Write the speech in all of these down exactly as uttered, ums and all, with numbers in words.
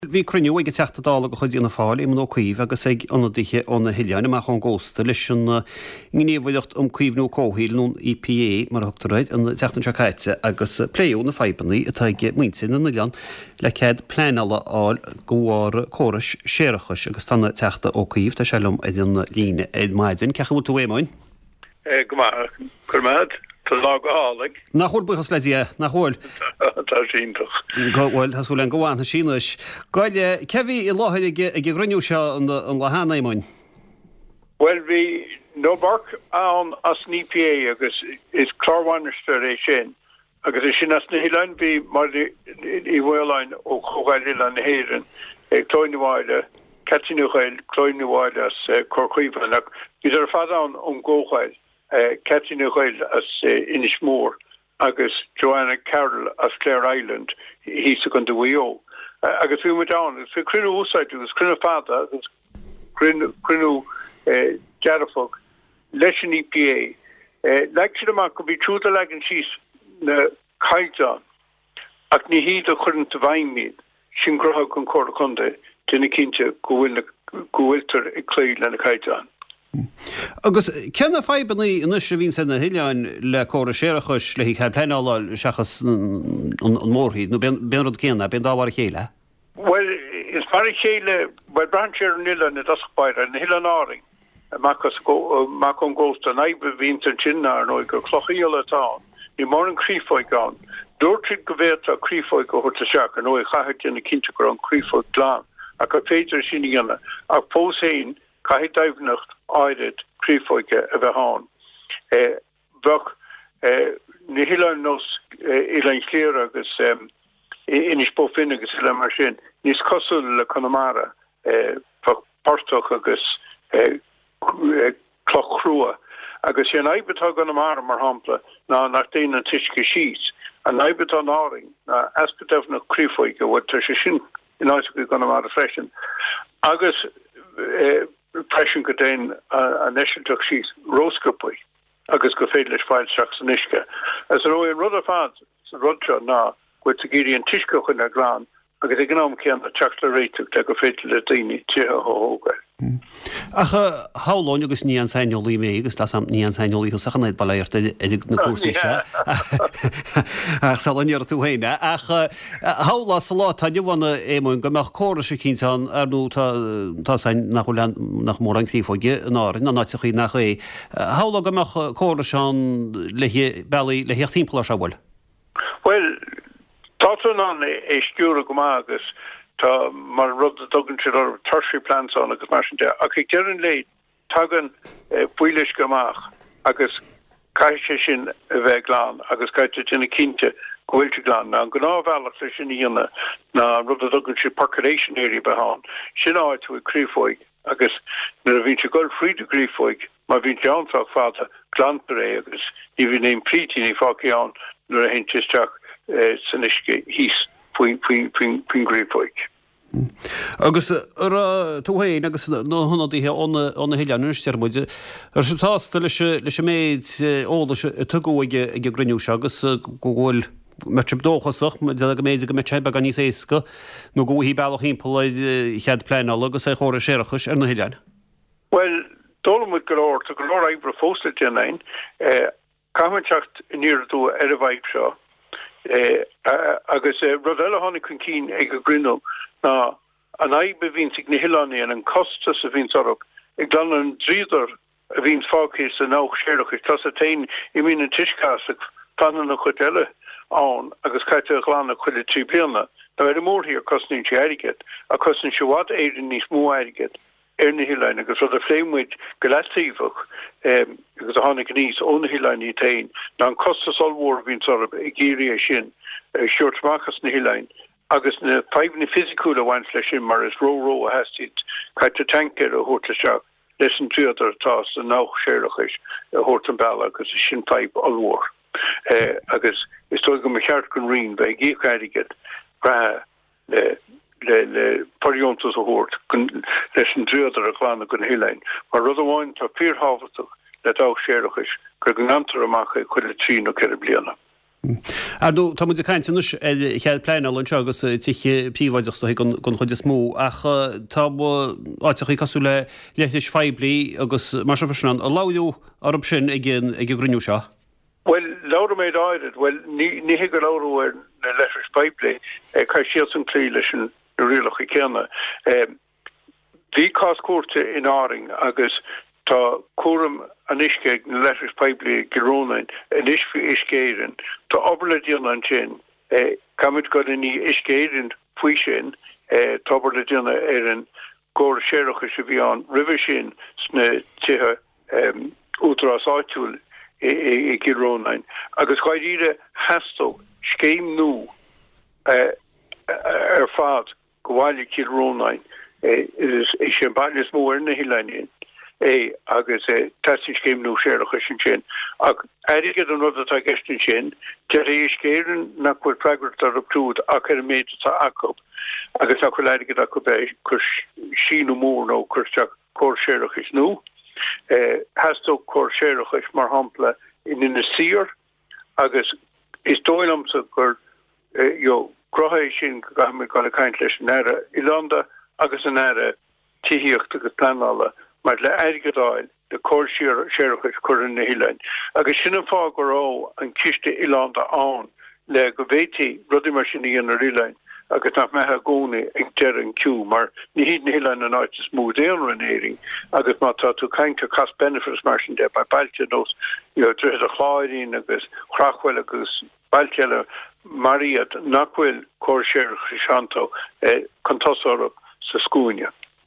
Bhí cruniú ag teachta dála go chuid íonna fáil im nó cuomh agus ag anadithe óna hiileáin amach an ggósta leis an gníomhaideocht um cuomhnú cóhíil nún E P A mar achtarráid an teachtan seáite agus pléú na feibannaí atá ag muinte na Nigán le céad pléanala áil gohhar córas séirechas agus tanna teachta ó cuomh tá selum idir líne éid maidin cecha bú tú éimáin? Go chumad tá lá álaigh. Na chóil buchas le dí na chóil. Tá síntoch. Gáhfuil hasú le goháin síis. Gáile cehí i láthid ag gruniú seo an le hána éimáin? Well bhí nó barc an as an E P A agus is clárhainiste éis sin agus is sin as na hiileáin bhí mar i bhfuileáin ó chogáil an na héireann ag clóinháile Catinúchail clóinháile as corcaíomh ach bhí ar fad an ón ggóchail Catinúchail as Inis Mór agus Joanna Carroll as Clare Island hí sa gan do bhío. Agus bhí mu down, agus fi crinú úsáid agus crinú fada agus crinú dearafog leis an E P A. Leag siad amach go bhí trúda legan síos na caiilteán ach ní híad a chuann ta bhaimíad sin grotha chun córa chunda duna cinnte go bhfuiltar ag clé le na caiilteán. Agus cena feibannaí inis a bhín na hiileáin le córa séirechas le hí chaid pléineáil seachas an mórthaíd nó ben rud céanna, ben dáhhar chéile? Well, is mar chéile ba branchir an ile na daspaire an hiile áring mac an ggósta naibe vítar sinnar nó go clochaíile tá. Ní mar an crífoig gan. Dúirtrid go bhéta crífoig go chuirta seach an nó i chaid na cinnte gur an crífoig glán a go féidir sin gana ach fós héin caiid daimhnacht áirid crífoige a bheith hán. Bhach na hiileáin nos ilein cléir agus inis bófin agus ile mar sin níos cosúil le Connemara páirteach agus clochrua agus sé naibetá Connemara mar hampla ná nach déana an tuisce síos a naibetá áring na aspedef na crífoige bhfuil tar sé sin in áis go Connemara freisin agus pression go déin an neisiach síos róscopaí agus go féidir leis fáil seach san isce. As roi an rud a fad sa rudse ná go a géirí an tuisce chun a glán agus ag gnám cean a teachla réiteach de go féidir le daoine tithe óga. Acha háláin agus ní an sainolí mé agus tá ní an sainolí go sachanid baléirt ag na cuasaise. Ach salanníar tú héine. Ach hála sa lá tá bhana émún go meach córa sé cinnteán ar nó tá sein nach nach mór an crífoige an árin na náitichaí nach é. Hála go meach córa seán le bailí le heocht timppla se bhfuil? Well, tátan an é stúra go agus tá mar rud a dogan si ar tertiary plants an agus mar sin de ach ag dearan le tagan builis goach agus caiise sin a bheith glán agus caiite dina cinnte gohfuilte glán ná an gnábhealach leis sin íonna ná rud a dogan si percolation éirí beán sin áid tú crífoig agus na a bhín se goil fríd a crífoig mar bhín teanfach fáta glantar é agus ní bhín éon plítí ní fácián nuair a hen tisteach san isce híos faoin grífoig. Agus ar tú héin agus nó honnadíthe ónna hiileán nuistear muide ar sin tásta leis méid ólas tugaige ag gruniú se agus go bhfuil metri dóchasach de go méid go me teba gan níos éca nó go hí bailach ímpla chead pléinál agus é chóra séirechas ar na hiileán. Well, dólamid go leir tá go leir ebre fósta déanain caimanteacht níorú ar a bhaid seo agus rud eile tháinig chun cín ag go grinú ná an aibe vín sig na hiileáin an costas a vín sorok ag glan an dríidir a vín fácéis a nach séirech is tas a tain i mín an tiiscásach fanna na chuid eile an agus caiite a gláán a chuile trí blianana na er mór hir cosnin si airiget a cosnin si wat éidir níos mó airiget ar na hiileáin agus rud a fléimmuid go letífach agus a tháinig níos ó na hiileáin í tain ná an costas allhór vín sorok ag géirí sin seirtmachchas na hiileáin agus na feibhna fisiciúil a bhaint leis sin mar is ró-ró a heastíid caiite tankir a thuirta seach leis an tríodar tá a nach séirechas a thuirta bailla agus is sin feib allhór. Agus is tó go me cheart gon rion bheith gíomhchairigid brathe le le pariúntas a thuirt leis an tríodar a chlána gon hiileáin, mar rud a bháin tá píorthábhaach le dá séirechas gur go ngantar amach chuile trí nó ceir bliana. Ardú tá muidir caiintenis chead pleanal an tegus tuiche príomhaideachta gon chuide smó ach tá áiteach í cosú le leis feblií agus mar fasna a láú arb sin ag ag gruniú seo. Well, Laura méid áirid, well, ní hé go láú na leis feblií cai siad an clí leis an rialach i ceanna. Bhí cáscúirte in áring agus tá cuam an isceig na leis feblií gorónain an isfi iscéirin tá obair le díana an sin camid go ní iscéirin faoi sin tá obair le díana ar an ggóir séireacha sa bhí an ribh sin sna tithe útrás áitiúil i gorónain agus chuidíre heastó scéim nó ar fad go bhhaile gorónain is sin baillis mór na hilein é agus testin céim nó séireacha sin sin ag aige an rud atá gestin sin de éis céiran nach chuil pregrad ar abtrúd ach ar méid tá acu agus a chu leige a chu béis chur síú mór nó chuteach cóir séireachas nó heastó cóir séireachas mar hampla in ina sir agus is dóillamsa gur jo crohéis sin go ha gan a kaint leis an aire Ilanda agus an aire tíhíocht agus planála mar le aigedáil de cóir séireachas chur in na hilein. Agus sinna fá go rá an ciste Ilanda an le go bhétí rudí mar sin íon na rilein agus nach methe gcónaí ag dear an ciú mar ní híad na hilein an áit is mú déan ranéing agus má tá tú cainte cas benefits mar sin de ba bailte nos dre a chláirín agus chrachhfuil agus bailteile mariad nachhfuil cóir séireachas seanto contasárap sa scúine.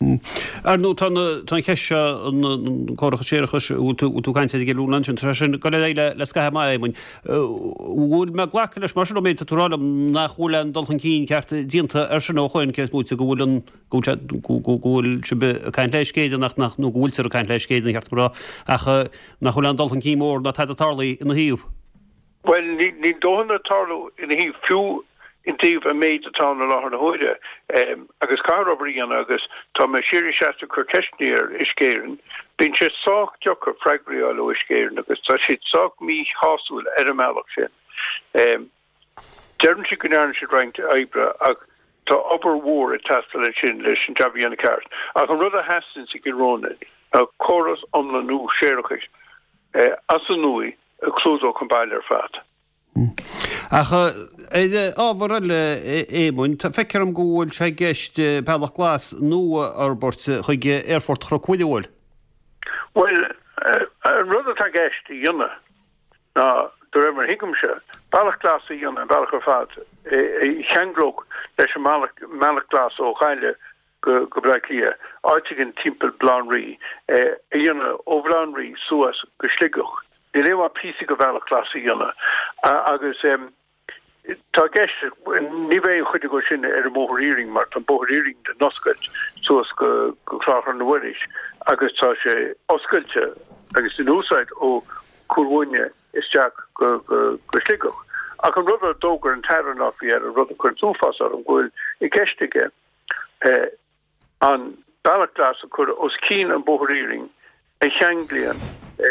Ar nó tá ceise an choracha séireachas tú caiinte ag lúnan sin sin go éile le scathe maimun. Bhfuil me ghlacha leis mar méid túrálam nach bhfuil an dul an cín ceart dínta ar sin óchain cés múte go bhfuil an gúil si caiint leis céide nach nach nó gúiltar a caiint leis céide cheart gorá ach nach bhfuil an dul an cí mór na taid atálaí ina híomh. Well, ní dóhanna tarlú ina híomh fiú intíh a méid atá na láthar na hóide agus cáróí an agus tá me siiri seasta chu ceisníir iscéirin bín sé sách deochar freigraíáil ó iscéirin agus tá siad sách mí háúil ar a meach sin. Dearan si gonáan si reinint ébre ag tá obair mhór a testa le sin leis an jabhí an ceart. Ach an rud a heastan sa goróna a choras omla nó séireachas as an nuí a clúdó chun baile ar fad. Ach áhar le émún tá feicear am gúil sé gceist bailach glas nó ar bort chuige airfort chrocuideúil. Well, rud atá gceist i dionne ná do raibh mar higamse bailach glas i dionne bailach ar fad cheanglóg leis an mealach glas ó chaile go braiclia áitigh an timppel Blanrí i dionne ó Blanrí suas go sligoch. Di lewa písi go bhealach glas i dionne agus tá gceist ní bhéh chuide go sin ar an móthíring mar tá bóthíring de noscailt suas go go chláchar na bhuiris agus tá sé oscailte agus in úsáid ó cuairhúine isteach go go sligoch. Ach an rud a dógur an tear nach bhí ar a rud a chuir túfas ar an ghfuil i ceistige an bailach glas a chur os cín an bóthíring a cheanglian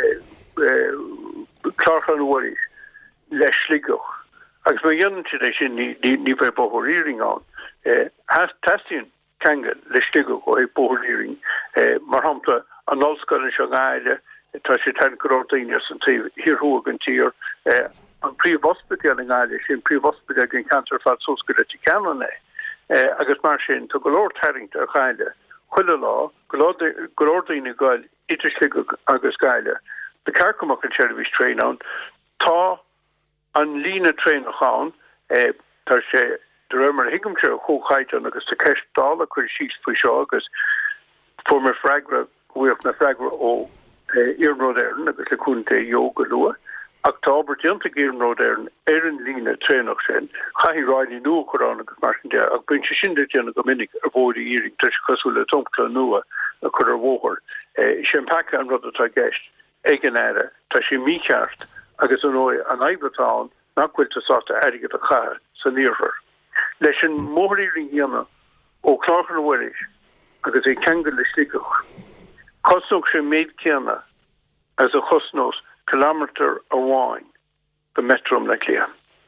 chláchar na bhuiris leis sligoch. Agus ma dionte éis sin ní bheith bóthíring an. Has testíon cheanga le sligoch ó é bóthíring mar hampla an ollscoil is an gáile tá sé ten gorádaine san tíh hirthúg an tír an príomhhospital an gáile sin príomhhospital gin cancer fad sóscoile tí ceanna agus mar sin tá go leor tairint ar chaile chuile lá gorádaine gáil idir sligoch agus gáile. De carcamach an televis train an tá an lína train a chaán tar sé de remmer higamse chochaid an agus te ceist dála chuir síos fa seo agus former fragra goíoch na fragra ó iarnródéirn agus le chunta yoga lua ach tá oberdianta iarnródéirn ar an lína trainach sin chaí ráilí nua chorán agus mar sin de ag bin se sin déanana go minic a bódi íring tuis cosú le tomcla nua a chur ar bhóthir sin pacha an rud atá gceist ag an aire tá sé mícheart agus an ói an aibretáin nachhfuil tá sásta aige a char san níorfar. Leis an móthíring dhéana ó chláchar na bhuiris agus é ceangal le sligoch. Cosnóg sé méid céanna as a chosnós kilometer a bháin go metrum le clia.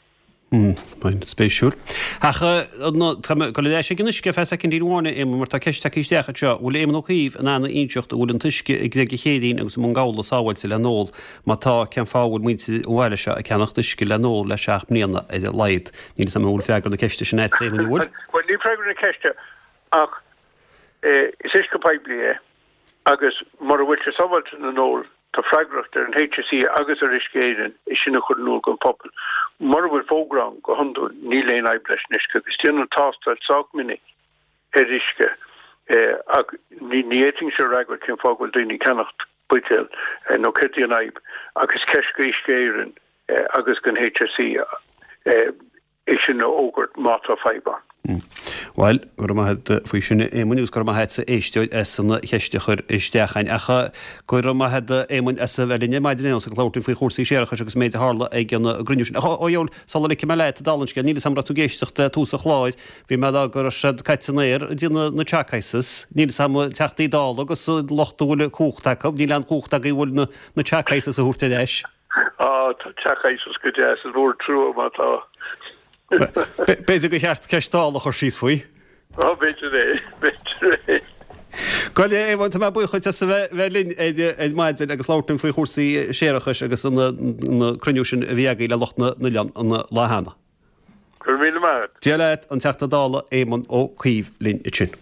spéisiúr. go lé sé gnisce fe cin díhána é mar tá ceiste istecha seo bhfuil éman óíh an anna inseocht bhfuil an tuisce ag le chédaín agus mún gála sáhail sa le nóil má tá cean fáhfuil muinte bhile se a ceannach tuisce le nó le seach mlíana é leid ní sam bhfuil feagur na ceiste sin net éman bhfuil. Well ní fregur na ceiste ach is is go peblié agus mar bhfuil se sáhailte na nóil tá freigrachtar an H S C agus ar iscéan is sinna chud nó go poppel. Mar bhfuil fógrán go honú ní léon eibleis nisce, agus tíanana tástal sách minic ar isce ag ní éting se ragur cin fágil daoine ceannacht buitil nó cetí an aib, agus ceis go iscéan agus gan H S C is sinna ógurt mátá feibar. Weil gur faoi sinna émanús gur heit sa éisteid sanna cheistechar istechain acha gur head éman sa bhelíine maidine sa láirtin faoi chósaí séachas agus méid hála ag an grúisiún. óil sal le me leit a dalanske níle samra tú géisteachta túsa chláid, hí me gur se caiitsanéir dína na techaisas, níl sam teachtaí dá agus lochtúile cúchtacha, ní le cúchta bhfuil na techaisas a húrta éis. Á tá techaisas go dé bhór trú mátá. Béidir go cheart ceistála chu síos faoi? Á beidir é, beidir é. Coil é bhaint me buchaid sa bhelín é maidin agus láirtin faoi chósaí séarachas agus na cruniúsin a bhíagaí le lochna na lean an láhanana. Gur míle mar. Dia leit an teachta dála éman ó chuomh lín i sin.